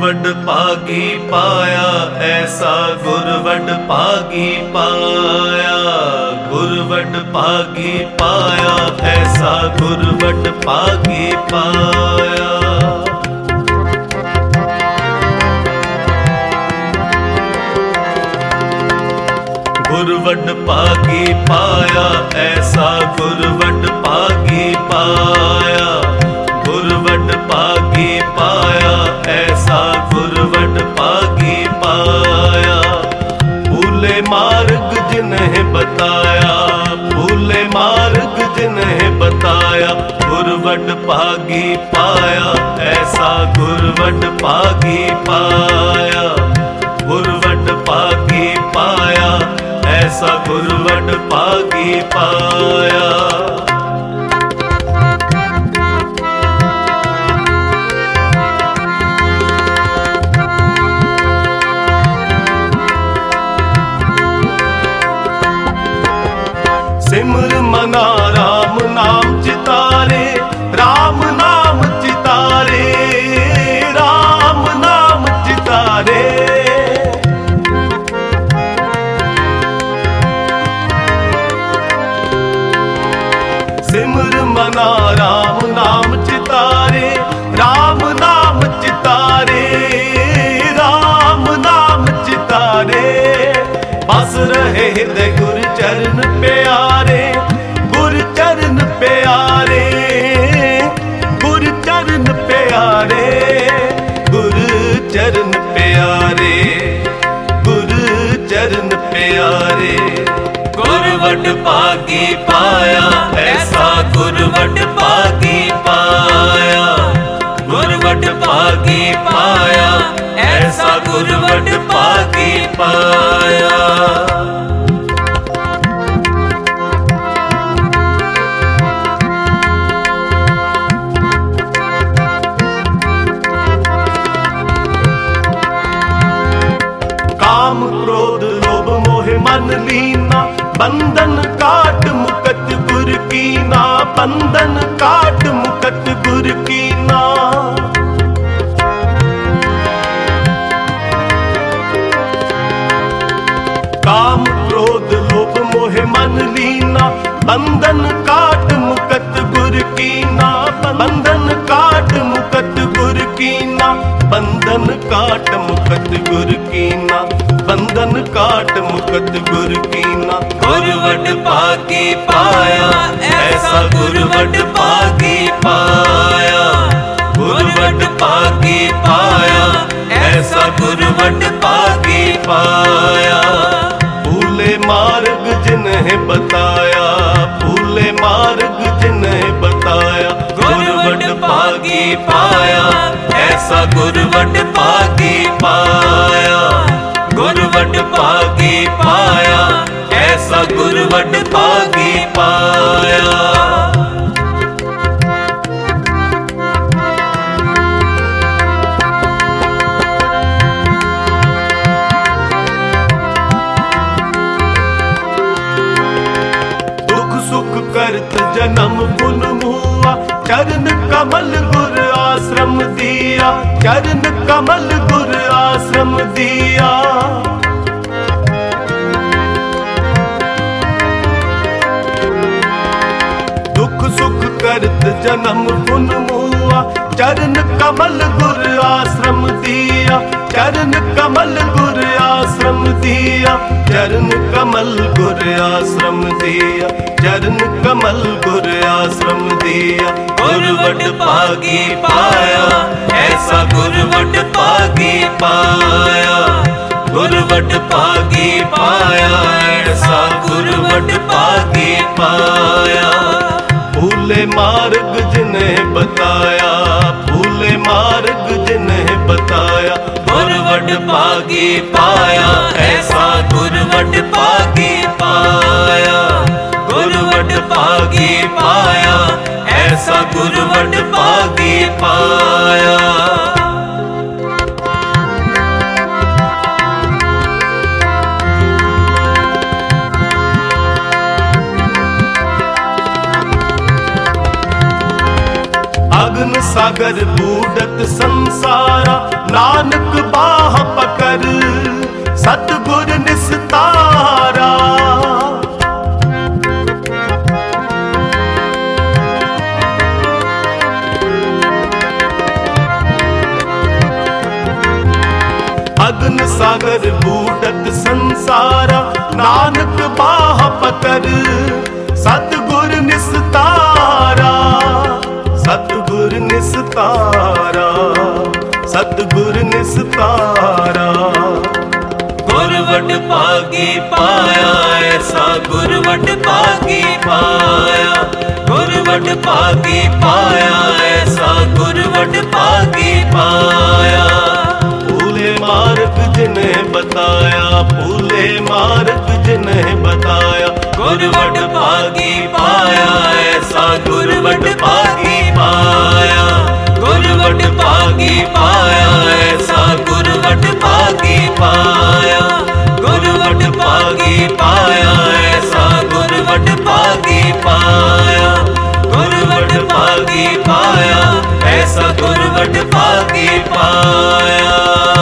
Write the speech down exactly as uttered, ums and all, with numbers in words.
गुरवड पागी पाया, ऐसा गुरवड पागी पाया। गुरवड पागी पाया, ऐसा गुरवड पागी पाया। गुरवड पागी पाया, ऐसा गुरवड पागी पाया। गुरवड पागी पाया, ऐसा गुरवड पागी पाया। भूले मार्ग जिन्हें बताया, भूले मार्ग जिन्हें बताया। गुरवड पागी पाया, ऐसा गुरवड पागी पाया। गुरवड पागी पाया, ऐसा गुरवड पागी पाया। सिमर मना राम नाम चितारे, राम नाम चितारे, राम नाम चितारे। सिमर मना राम नाम चितारे, राम नाम चितारे, राम नाम चितारे। बस रहे हृदय गुरु चरण प्यारे, गुरु चरण प्यारे, गुरु चरण प्यारे, गुरु चरण प्यारे, गुरु चरण प्यारे। गुरवड पागी पाया, ऐसा गुरवड पागी पाया। गुरवड पागी पाया, ऐसा गुरवड पागी पाया। काम क्रोध लोभ मोह मन लीना, बंधन काट मुकत गुर कीना। बंधन काट मुकत गुर कीना। काम क्रोध लोभ मोह मन लीना, बंधन काट मुकत गुर कीना। बंधन काट मुकत गुर कीना। बंधन काट मुकत गुर कीना। बंधन काट मुकत गुर कीना। गुरवड पागी पाया, ऐसा गुरवड पागी पाया। गुरवड पागी पाया, ऐसा गुरवड पागी पाया। भूले मार्ग जिन्हें बताया, भूले मार्ग जिन्हें बताया। गुरवड पागी पाया, ऐसा गुरवड पागी पाया। गुरवड पागी पाया, ऐसा गुरवड पागी पाया। दुख सुख करत जन्म पुन मुआ, चरण कमल गुर आश्रम दिया। चरण कमल गुर आश्रम दिया। दुख सुख करत जन्म पुन मुआ, चरण कमल गुर आश्रम दिया। चरण कमल गुर आश्रम दिया। चरण कमल गुर आश्रम दिया। चरण कमल गुर आश्रम दिया। गुरवड पागी पाया, ऐसा गुरवड पागी पाया। गुरवड पागी पाया, ऐसा गुरवड पागी पाया। भूले मार्ग जिन्हें बताया, भूले मार्ग जिन्हें बताया। गुरवड पागी पाया, ऐसा गुरवड पागी पाया। गुरवड पागी पाया, ऐसा गुरवड पागी पाया। अग्न सागर बूढ़त संसारा, नानक बाह पकर सतगुर निस्तारा। अगन सागर बूढ़त संसारा, नानक बाह पकर सतगुर निस्तारा। सतगुर निस्तारा, सतगुर निस्तारा। गुरवट पागी पाया ऐसा गुरवट पागी पाया। गुरवट पागी पाया ऐसा गुरवट पागी पाया। फूले मार्ग जिन्हें बताया, फूले मार्ग जिन्हें बताया। गुरवट पागी पाया ऐसा गुरवट पागी पाया। गुरवट पागी पाया ऐसा गुरवट पागी पाया। गुरवट पागी पाया ऐसा गुरवट पागी पाया। गुरवट पागी पाया ऐसा गुरवट पागी पाया।